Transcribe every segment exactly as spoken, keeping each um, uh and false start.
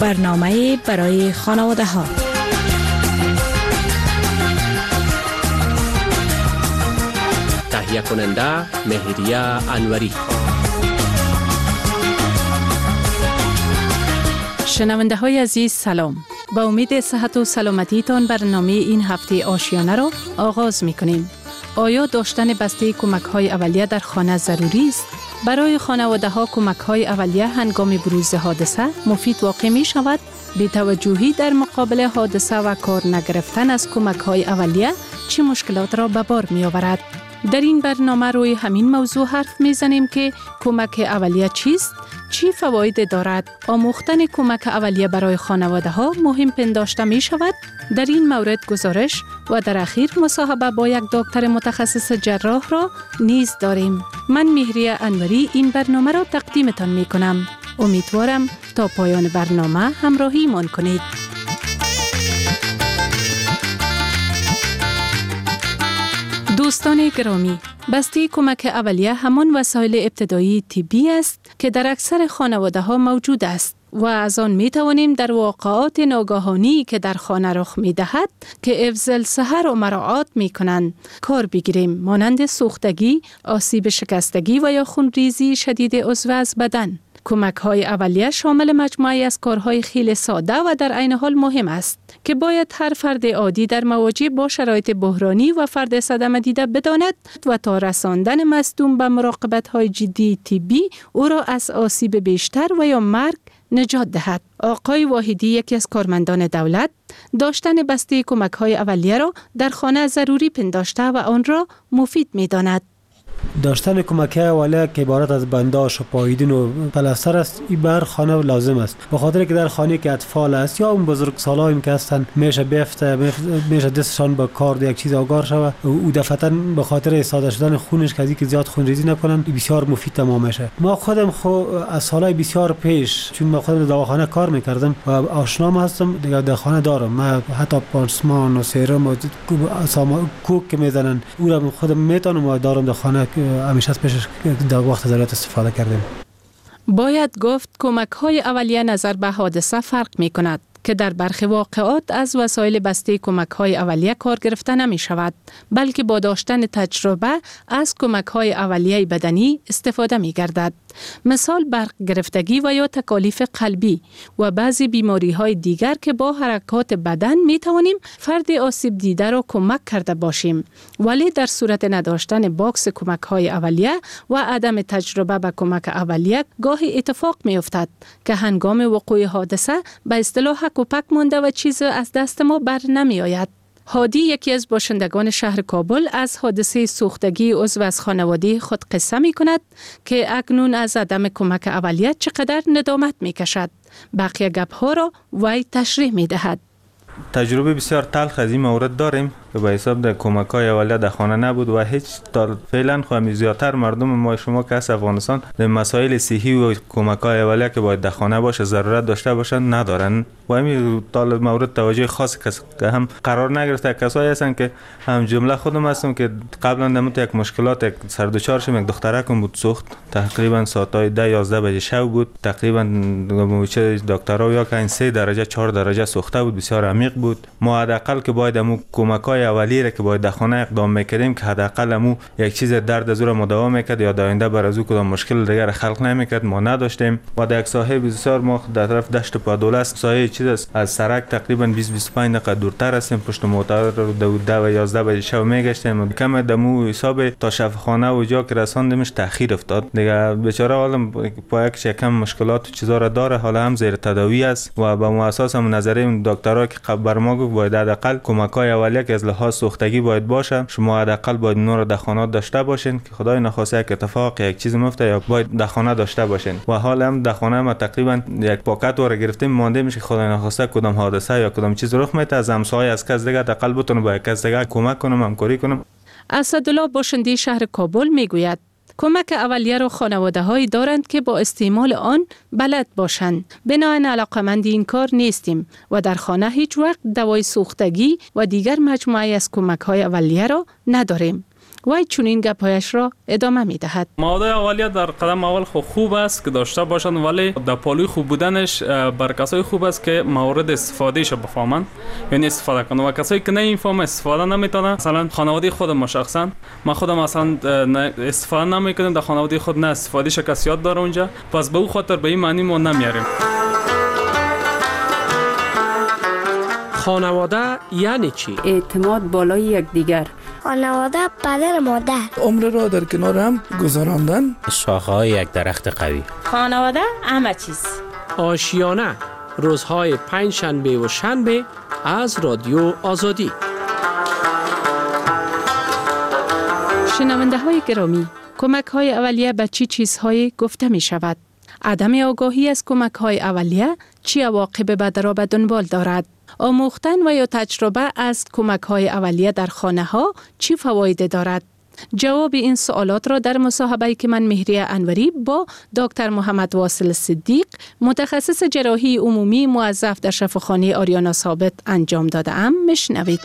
برنامه برای خانواده ها. تهیه کننده مهریه انوری. شنونده های عزیز سلام. با امید صحت و سلامتی تان برنامه این هفته آشیانه را آغاز می کنیم. آیا داشتن بسته کمک های اولیه در خانه ضروری است؟ برای خانواده ها کمک های اولیه هنگام بروز حادثه مفید واقع می شود؟ بی توجهی در مقابل حادثه و کار نگرفتن از کمک های اولیه چه مشکلات را به بار می آورد؟ در این برنامه روی همین موضوع حرف می زنیم که کمک اولیه چیست؟ چی فواید دارد؟ آموختن کمک اولیه برای خانواده ها مهم پنداشته می شود؟ در این مورد گزارش و در اخیر مصاحبه با یک دکتر متخصص جراح را نیز داریم. من مهریه انوری این برنامه را تقدیمتان می کنم. امیدوارم تا پایان برنامه همراهی من کنید. دوستان گرامی، بسته کمک اولیه همان وسایل ابتدایی طبی است که در اکثر خانواده ها موجود است و از آن می توانیم در واقعات ناگهانی که در خانه رخ می دهد که افضل سحر و مراعات می کنند کار بگیریم، مانند سوختگی، آسیب شکستگی و یا خونریزی شدید عضو از بدن. کمک های اولیه شامل مجموعی از کارهای خیلی ساده و در عین حال مهم است که باید هر فرد عادی در مواجه با شرایط بحرانی و فرد صدمه دیده بداند و تا رساندن مصدوم به مراقبت های جدی طبی او را از آسیب بیشتر و یا مرگ نجات دهد. آقای واحدی، یکی از کارمندان دولت، داشتن بسته کمک های اولیه را در خانه ضروری پنداشته و آن را مفید می داند. داشتن کمک اولیه که عبارت از بنداش و پاییدن و پلاستر است، این بر خانه لازم است، به خاطر که در خانه که اطفال است یا اون بزرگسالایی که هستن میشه بیفته میشه دستشان به کار یک چیز آگار شود او دفعتا به خاطر ساده شدن خونش که که زیاد خون ریزی نکنن بسیار مفید تمام میشه. ما خودم خو از سالهای بسیار پیش چون ما خودم در دواخانه کار میکردم و آشنام هستم دیگه در خانه دارم، ما حتی پانسمان و سرم و کوک که میزنن او را خودم میتونم و دارم در خانه همیشه از پیشش در وقت ضرورت استفاده کردیم. باید گفت کمک های اولیه نظر به حادثه فرق می کند که در برخی واقعات از وسایل بسته کمک های اولیه کار گرفته نمی شود، بلکه با داشتن تجربه از کمک های اولیه بدنی استفاده می گردد. مثال برق گرفتگی و یا تکالیف قلبی و بعضی بیماری های دیگر که با حرکات بدن می توانیم فرد آسیب دیده را کمک کرده باشیم، ولی در صورت نداشتن باکس کمک های اولیه و عدم تجربه به کمک اولیه گاهی اتفاق می افتد که هنگام وقوع حادثه به اصطلاح حک و پک مانده و چیز از دست ما بر نمی آید. هادی، یکی از باشندگان شهر کابل، از حادثه سوختگی عضو از خانواده خود قصه می کند که اکنون از عدم کمک اولیه چقدر ندامت می کشد. بقیه گپ ها را وی تشریح می دهد. تجربه بسیار تلخ از این مورد داریم که به حساب در کمک های اولیه در خانه نبود و هیچ تا فعلا خواهیم زیادتر مردم ما شما که از افغانستان در مسائل صحی و کمک های اولیه که باید در خانه باشه ضرورت داشته باشن ندارن و همین طالب مورد توجه خاص که هم قرار نگرفته. کسایی هستن که هم جمله خودم هستم که قبلا در یک مشکلات یک سردچار شدم، یک دخترکم بود سوخت تقریبا ساعتای ده یازده بجه شب بود، تقریبا موچه دکترها یا که این سه درجه چهار درجه سوخته بود، بسیار عمیق بود. ما حداقل که باید امو کمک های اولیه را که باید در خانه اقدام میکردیم که حداقل امو یک چیز درد از او را مداوا میکرد یا در آینده بر از او کدام مشکل دیگر خلق نمیکرد، ما نداشتیم. و در یک ساحه بسیار ما در طرف دشت پادوله است، ساحه چیز است از سرک تقریبا بیست بیست و پنج دقیقه دورتر هستیم، پشت موتور رو ده و یازده بجه شب میگشتیم. کم دمو حساب تا شفاخانه و جا که رساندیمش تاخیر افتاد دیگه. بیچاره حالا پایکش یکم مشکلات و چیزا را داره، حالا هم زیر تداوی است و به اساس هم نظریه اون دکترها که بر ما گفت باید حداقل کمک‌های اولیه که از لحاظ سوختگی باید باشه، شما حداقل باید نور در خانه داشته باشین که خدای نخواسته یک اتفاق یک چیز مفته یا باید در خانه داشته باشین. و حالا هم در خانه ما تقریبا یک پاکت ور گرفتیم مانده میشه خدای نخواسته کدام حادثه یا کدام چیز رخ میته از همسایه از کس دیگه حداقل بتونه با کس دیگه کمک کنم، همکاری کنم. اسدالله باشنده شهر کابل میگوید کمک اولیه را خانواده‌هایی دارند که با استعمال آن بلد باشند. بنابراین علاقه‌مند این کار نیستیم و در خانه هیچ وقت دوای سوختگی و دیگر مجموعه از کمک‌های اولیه را نداریم. وای چنین گپایش را ادامه می دهد. مواد اولیه در قدم اول خو خوب است که داشته باشند، ولی در پالوی خوب بودنش بر کسای خوب است که مورد استفادهش بفهمند، یعنی استفاده کنند. و کسایی که نمیفهمند استفاده نمیتونن. مثلا خانواده خود ما شخصا ما خودم مثلا استفاده نمیکنیم، در خانواده خود نه استفادهش کسی یاد داره اونجا، پس به او خاطر به این معنی ما نمیاریم. خانواده یعنی چی؟ اعتماد بالای یکدیگر. خانواده پدر مادر. عمر را در کنار هم گذراندن. شاخه‌های یک درخت قوی. خانواده همه چیز. آشیانه روزهای پنج شنبه و شنبه از رادیو آزادی. شنونده های گرامی، کمک های اولیه به چی چیزهایی گفته می شود؟ عدم آگاهی از کمک های اولیه چی عواقب بد را به دنبال دارد؟ آموختن و یا تجربه از کمک های اولیه در خانه ها چی فواید دارد؟ جواب این سوالات را در مصاحبه‌ای که من مهریه انوری با دکتر محمد واصل صدیق متخصص جراحی عمومی موظف در شفاخانه آریانا ثابت انجام داده ام میشنوید.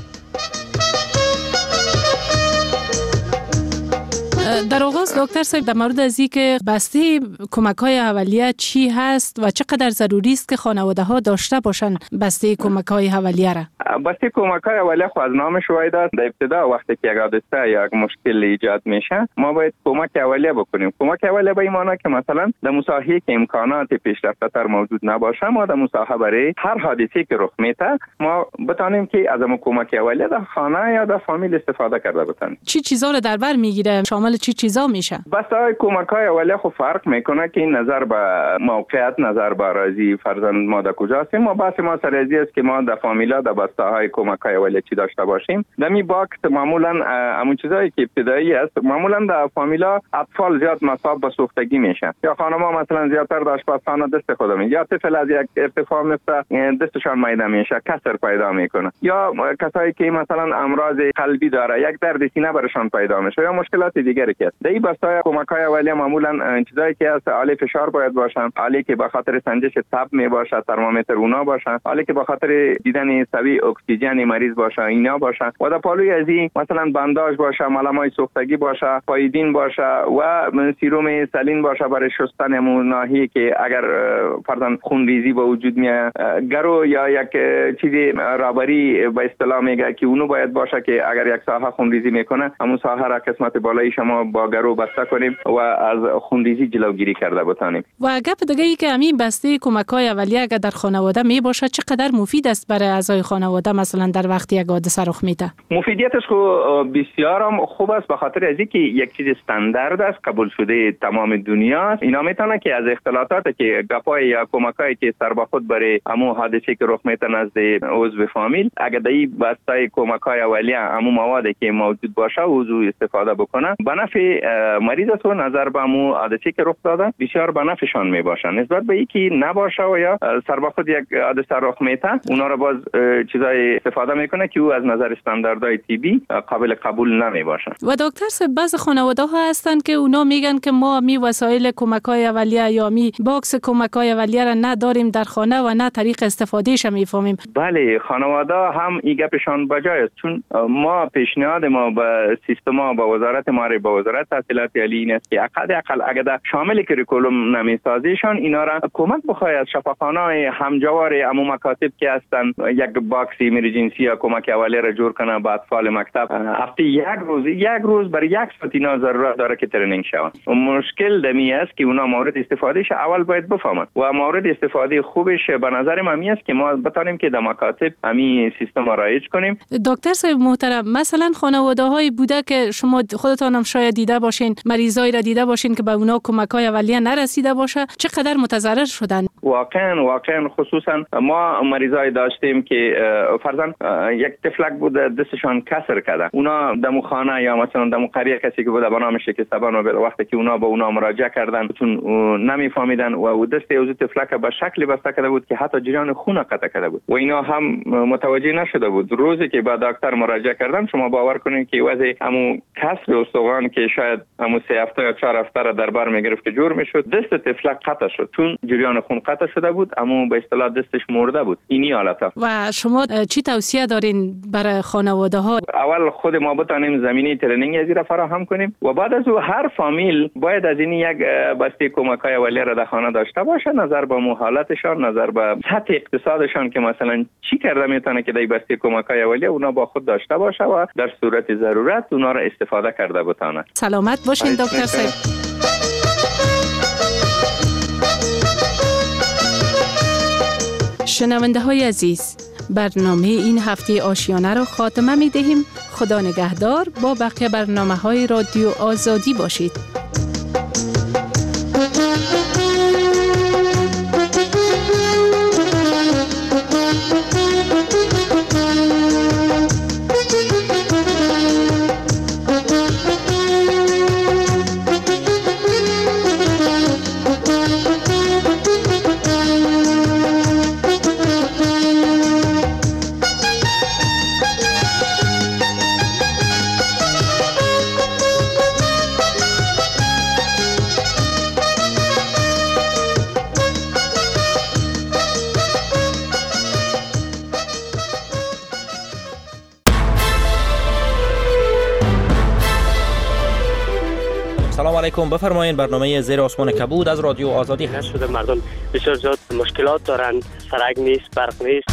در آغاز دکتر صاحب در مورد از اینکه بسته کمک‌های اولیه چی هست و چقدر ضروری است که خانواده‌ها داشته باشند بسته کمک‌های اولیه را. بسته کمک‌های اولیه خو از نامش وای داد. در ابتدا وقتی که یک حادثه یا یک مشکل ایجاد میشه ما باید کمک اولیه بکنیم. کمک اولیه به این معنی که مثلا در مساحتی که امکانات پیشرفته‌تر موجود نباشه ما در مساحت برای هر حادثه‌ای که رخ میده ما بتونیم که از اون کمک اولیه در خانه یا در فامیل استفاده کرده بتونیم. چی چیزا رو در بر میگیره؟ شامل چی چیزا میشه؟ بسای کمک‌های اولیه خو فرق میکنه که این نظر به موقعیت، نظر به اراضی، فرزند ما در کجا هستیم. ما بحث ما سرازی است که ما در فامیلا در بسته‌های کمک‌های اولیه چی داشته باشیم. در می باکت معمولا همون چیزایی که ابتدایی است معمولا در فامیلا اطفال زیاد مصاب به سوختگی میشن یا خانم‌ها مثلا زیادتر در آشپزخانه دست خود می یا طفل از یک ارتفاع میفته دستشان میده میشه، کسر پیدا میکنه، یا کسایی که مثلا امراض قلبی داره یک درد سینه برشان پیدا میشه یا مشکلات دیگری که در این بسته‌های کمک‌های اولیه معمولا چیزایی که از آله فشار باید باشن، آله که به خاطر سنجش تب می باشه، ترمامتر اونا باشن، آله که به خاطر دیدن سوی اکسیژن مریض باشه اینا باشه، و در پالوی از این مثلا بنداژ باشه، ملمای سوختگی باشه، پایدین باشه و سیروم سلین باشه برای شستن همون ناحیه که اگر فرضاً خونریزی به وجود میاد، گرو یا یک چیزی رابری به اصطلاح میگه که اونو باید باشه که اگر یک ساحه خونریزی میکنه همون ساحه را قسمت بالایی شما با گرو بسته کنیم و از خونریزی جلوگیری کرده بتانیم. و گپ دیگه ای که همین بسته کمک‌های اولیه اگر در خانواده می باشه چقدر مفید است برای اعضای خانواده مثلا در وقتی یک حادثه رخ میده؟ مفیدیتش خو بسیار هم خوب است به خاطر از اینکه یک چیز استاندارد است، قبول شده تمام دنیا است. اینا میتونه که از اختلاطاتی که گپای یا کمکایی که سر به خود برای همون حادثه که رخ میده نزد عضو فامیل اگر در این بسته کمک‌های اولیه همون موادی که موجود باشه عضو استفاده بکنه به نفع مریض است و نظر به همون حادثه که رخ داده بسیار به نفعشان میباشه نسبت به اینکه نباشه و یا سر به خود یک حادثه رخ میده اونا رو باز چیزای استفاده میکنه که او از نظر استانداردهای طبی قابل قبول نمیباشه. و دکتر صاحب بعض خانواده ها هستن که اونا میگن که ما می وسایل کمک‌های اولیه یا می باکس کمک‌های اولیه را نداریم در خانه و نه طریق استفادهش میفهمیم. بله خانواده هم این گپشان بجای است، چون ما پیشنهاد ما به سیستم با وزارت مالی با وزارت تحصیلات عالی این است که اقل اقل اگر شامل کریکولوم نمیسازیشان اینا را کمک بخوای از شفاخانه‌های همجوار عموم مکاتب که هستن یک باکس ایمرجنسی یا کمک اولیه را جور کنه با اطفال مکتب هفته یک روز یک روز برای یک ساعت اینا ضرورت داره که ترنینگ شون. مشکل دمی است که اونا مورد استفادهش اول باید بفهمن و مورد استفاده خوبش به نظر من است که ما بتونیم که در مکاتب همین سیستم را رایج کنیم. دکتر صاحب محترم مثلا خانواده‌های بوده که شما خودتان هم شاید دیده باشین مریضایی را دیده باشین که به اونا کمک‌های اولیه نرسیده باشه چقدر متضرر شدن؟ واقعا واقعا خصوصا ما مریضای داشتیم که فرضاً یک تفلک بود دستشان کسر کرده اونا دمو خانه یا مثلا دمو قریه کسی که بوده به نام شکستبان و وقتی که اونا به اونا مراجعه کردن چون نمیفهمیدن و دست اوزو تفلک به شکلی بسته کرده بود که حتی جریان خون قطع کرده بود و اینا هم متوجه نشده بود. روزی که با دکتر مراجعه کردن شما باور کنید که وضع همون کسر استخوان میگم که شاید همون سه هفته یا چهار هفته را در بر میگرفت که جور میشد. دست طفلک قطع شد چون جریان خون قطع شده بود، اما به اصطلاح دستش مرده بود. اینی حالت. و شما چی توصیه دارین برای خانواده ها؟ اول خود ما بتانیم زمینه ترنینگ از را فراهم کنیم و بعد از او هر فامیل باید از این یک بسته کمک‌های اولیه را در خانه داشته باشه، نظر به حالتشان، نظر به سطح اقتصادشان که مثلا چی کرده میتونه که در بسته کمک‌های اولیه اونا با خود داشته باشه و در صورت ضرورت اونا را استفاده کرده بتونه. سلامت باشین دکتر صاحب. شنونده های عزیز، برنامه این هفته آشیانه را خاتمه می دهیم. خدا نگهدار. با بقیه برنامه های رادیو آزادی باشید. سلام علیکم. بفرمایید. برنامه زیر آسمان کبود از رادیو آزادی هست. شده مردم بسیار زیاد مشکلات دارند، سرک نیست، برق نیست.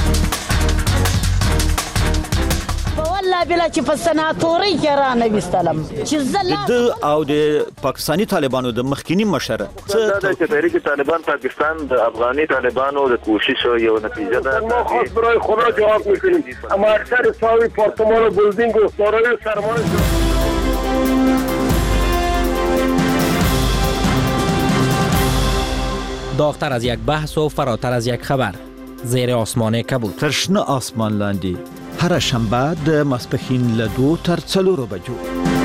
والله بلا چې په سناتوري کې را نه وستلم چې زله د او د پاکستانی طالبانو د مخکینی مشر څه د تحریک طالبان پاکستان د افغاني طالبانو د کوشش یو نتیجه ده. ما خاص برای خدا جواب میکنیم، اما اکثر ساوی پارتمان و بلدینگ و دارای سرمایه داغتر از یک بحث و فراتر از یک خبر. زیر آسمان کبود. ترشنه آسمان لاندی. هر شنبه د ماسپښین له دو تر څلورو بجو.